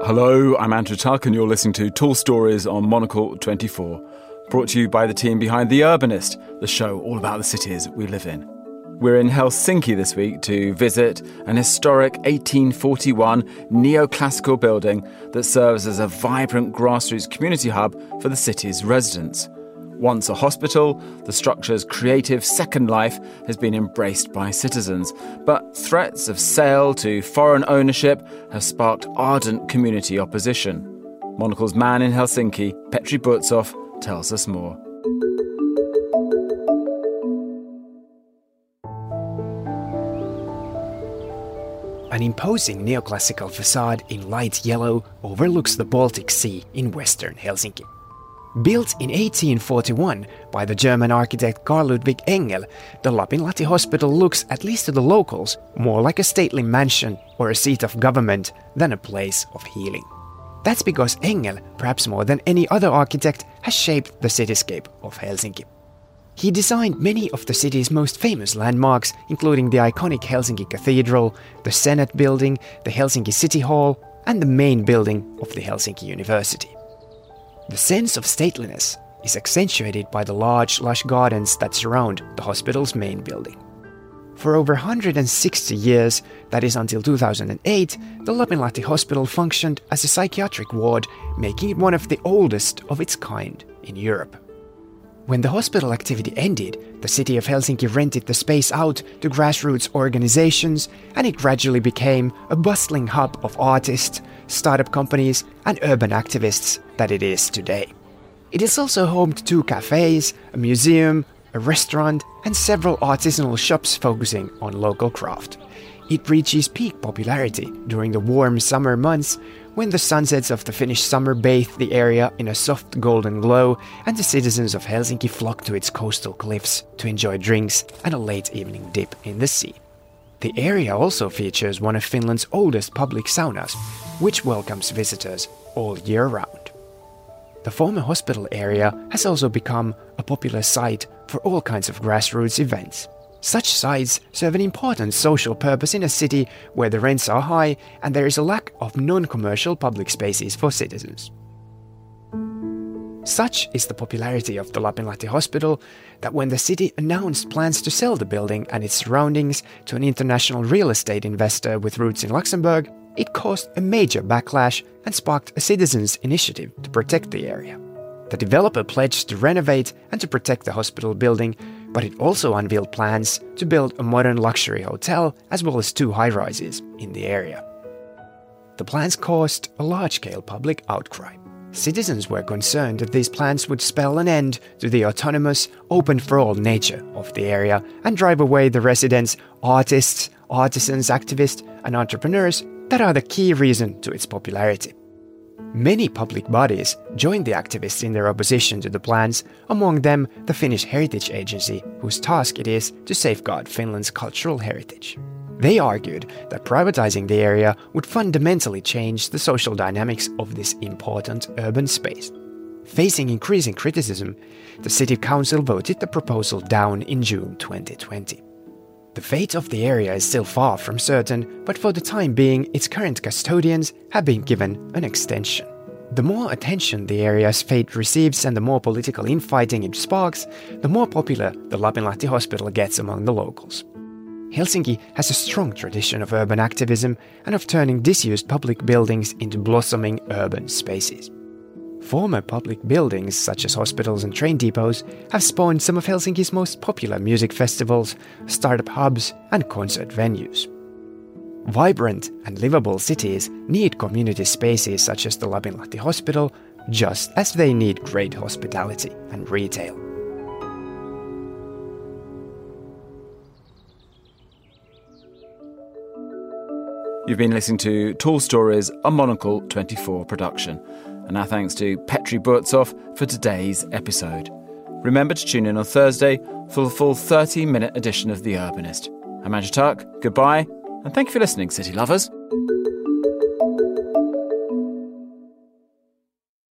Hello, I'm Andrew Tuck and you're listening to Tall Stories on Monocle 24, brought to you by the team behind The Urbanist, the show all about the cities we live in. We're in Helsinki this week to visit an historic 1841 neoclassical building that serves as a vibrant grassroots community hub for the city's residents. Once a hospital, the structure's creative second life has been embraced by citizens. But threats of sale to foreign ownership have sparked ardent community opposition. Monocle's man in Helsinki, Petri Butsov, tells us more. An imposing neoclassical facade in light yellow overlooks the Baltic Sea in western Helsinki. Built in 1841 by the German architect Carl Ludwig Engel, the Lapinlahti Hospital looks, at least to the locals, more like a stately mansion or a seat of government than a place of healing. That's because Engel, perhaps more than any other architect, has shaped the cityscape of Helsinki. He designed many of the city's most famous landmarks, including the iconic Helsinki Cathedral, the Senate Building, the Helsinki City Hall, and the main building of the Helsinki University. The sense of stateliness is accentuated by the large, lush gardens that surround the hospital's main building. For over 160 years, that is until 2008, the Lapinlahti Hospital functioned as a psychiatric ward, making it one of the oldest of its kind in Europe. When the hospital activity ended, the city of Helsinki rented the space out to grassroots organizations, and it gradually became a bustling hub of artists, startup companies, and urban activists that it is today. It is also home to 2 cafes, a museum, a restaurant, and several artisanal shops focusing on local craft. It reaches peak popularity during the warm summer months, when the sunsets of the Finnish summer bathe the area in a soft golden glow and the citizens of Helsinki flock to its coastal cliffs to enjoy drinks and a late evening dip in the sea. The area also features one of Finland's oldest public saunas, which welcomes visitors all year round. The former hospital area has also become a popular site for all kinds of grassroots events. Such sites serve an important social purpose in a city where the rents are high and there is a lack of non-commercial public spaces for citizens. Such is the popularity of the Lapinlahti Hospital that when the city announced plans to sell the building and its surroundings to an international real estate investor with roots in Luxembourg, it caused a major backlash and sparked a citizens' initiative to protect the area. The developer pledged to renovate and to protect the hospital building, but it also unveiled plans to build a modern luxury hotel as well as 2 high-rises in the area. The plans caused a large-scale public outcry. Citizens were concerned that these plans would spell an end to the autonomous, open-for-all nature of the area and drive away the residents, artists, artisans, activists, and entrepreneurs that are the key reason to its popularity. Many public bodies joined the activists in their opposition to the plans, among them the Finnish Heritage Agency, whose task it is to safeguard Finland's cultural heritage. They argued that privatizing the area would fundamentally change the social dynamics of this important urban space. Facing increasing criticism, the City Council voted the proposal down in June 2020. The fate of the area is still far from certain, but for the time being, its current custodians have been given an extension. The more attention the area's fate receives and the more political infighting it sparks, the more popular the Lapinlahti Hospital gets among the locals. Helsinki has a strong tradition of urban activism and of turning disused public buildings into blossoming urban spaces. Former public buildings, such as hospitals and train depots, have spawned some of Helsinki's most popular music festivals, startup hubs, and concert venues. Vibrant and livable cities need community spaces such as the Lapinlahti Hospital, just as they need great hospitality and retail. You've been listening to Tall Stories, a Monocle 24 production. And our thanks to Petri Butsov for today's episode. Remember to tune in on Thursday for the full 30-minute edition of The Urbanist. I'm Andrew Tuck, goodbye, and thank you for listening, city lovers.